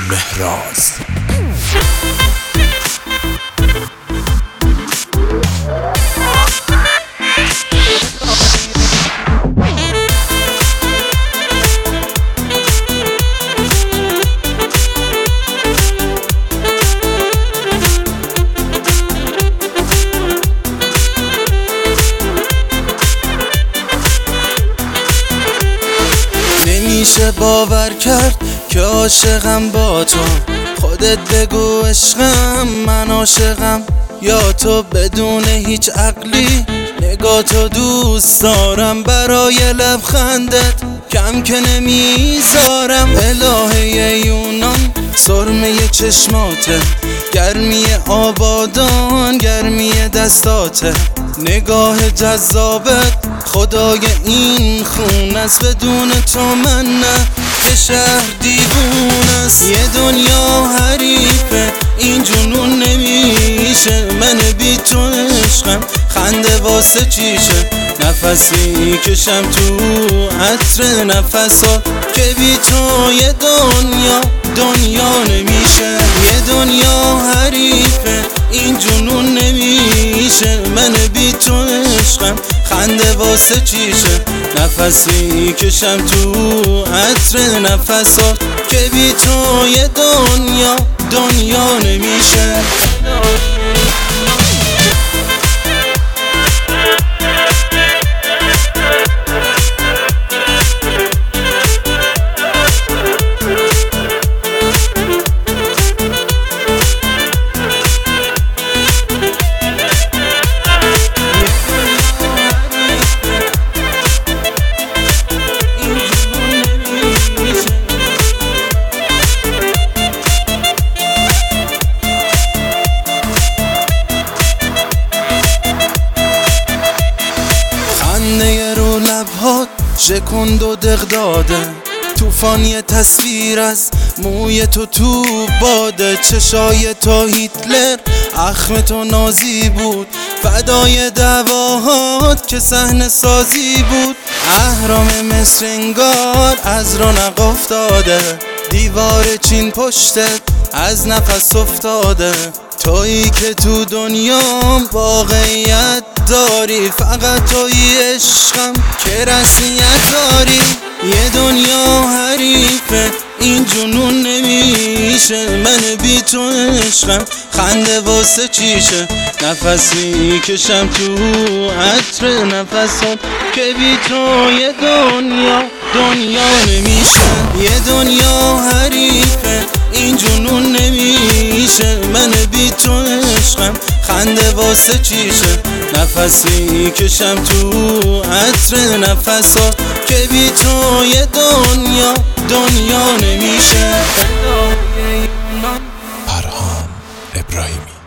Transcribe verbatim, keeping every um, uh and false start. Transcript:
مهراز. نمیشه باور کرد که عاشقم با تو، خودت بگو عشقم من عاشقم یا تو بدون هیچ عقلی. نگاه تو دوست دارم، برای لبخندت کم که نمیذارم. الهه یونان سرمه چشماته، گرمی آبادان گرمی دستاته. نگاه جذابت خدای این خون است، بدون تو من نه که شهر دیوون است. یه دنیا حریفه این جنون نمیشه، من بی تو عشقم خنده واسه چیشه. نفسی کشم تو عطر نفسات که بی تو یه دنیا دنیا نمیشه. یه دنیا حریفه این جنون نمیشه، من بی تو عشقم خنده واسه چیشه. نفسی کشم تو عطر نفسات که بی تو یه دنیا دنیا نمیشه. خنده رو لبهات شکند و دق داده، توفان یه تصویر از موی تو تو باده. چشای تو هیتلر اخم تو نازی بود، فدای دعواهات که صحنه سازی بود. اهرام مصر انگار از رونق افتاده، دیوار چین پشتت از نفس افتاده. تویی که تو دنیام واقعیت داری، فقط تویی عشقم که رسمیت داری. یه دنیا حریفه این جنون نمیشه، من بی تو عشقم خنده واسه چیشه. نفسی کشم تو عطر نفسات که بی تو یه دنیا دنیا نمیشه. یه دنیا حریفه این جنون نمیشه، من بی تو عشقم خنده واسه چیشه. نفسی کشم تو عطر نفسات که بی تو یه دنیا دنیا نمیشه. پرهام ابراهیمی.